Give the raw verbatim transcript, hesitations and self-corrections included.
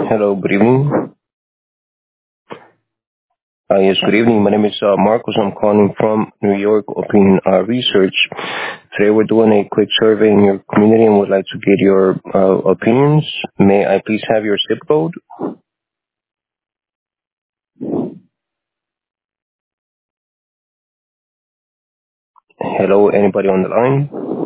Hello, good evening. Uh, yes, good evening. My name is uh, Marcos. I'm calling from New York Opinion uh, Research. Today we're doing a quick survey in your community and would like to get your uh, opinions. May I please have your zip code? Hello, anybody on the line?